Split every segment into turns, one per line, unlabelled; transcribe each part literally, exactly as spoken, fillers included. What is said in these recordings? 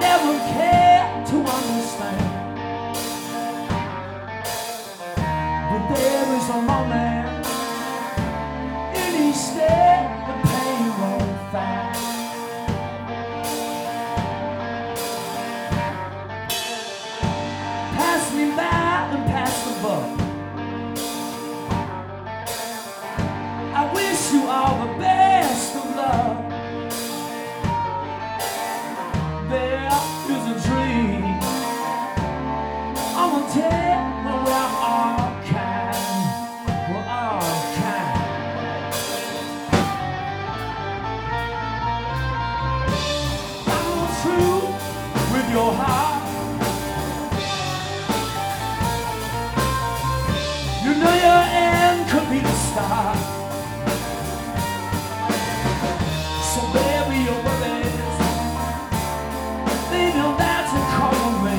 never cared to understand. But there is a moment in each step the pain won't find. Pass me by and pass the buck. I wish you all the best of luck. There is a dream I'm gonna tell when we're all kind. We're all kind. Follow true with your heart. You know your end could be the start. So baby, your worries, they know that to call me,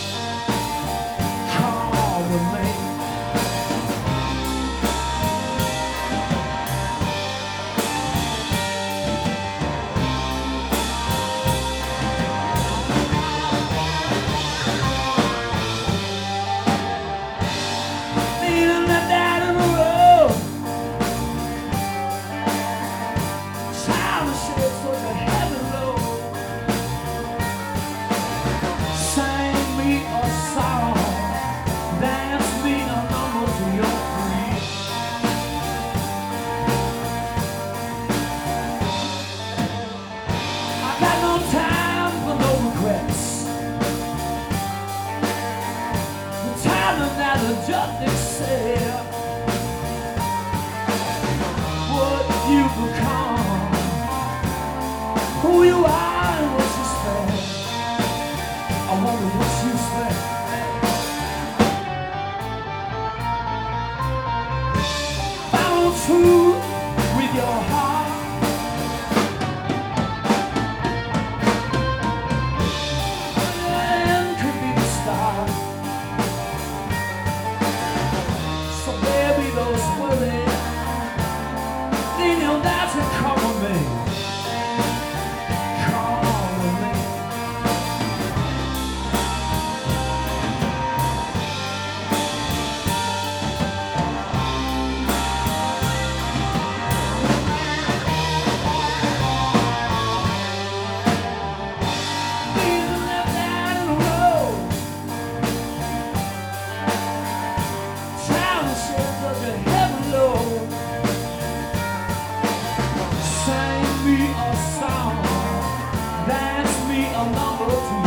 call me. Leaning that down in the road, trying to shake such a heavy load. Sing me a song, dance me a number to your free. I got no time for no regrets. The time is now to just accept what you become, who you are and what you spend. I wonder what you spend. Follow true with your heart. And could be the start. So baby, those worries, they know that to cover me. Cover me. Leaning left down in the road, trying to shake such a heavy load. Sing me a song, dance me a number to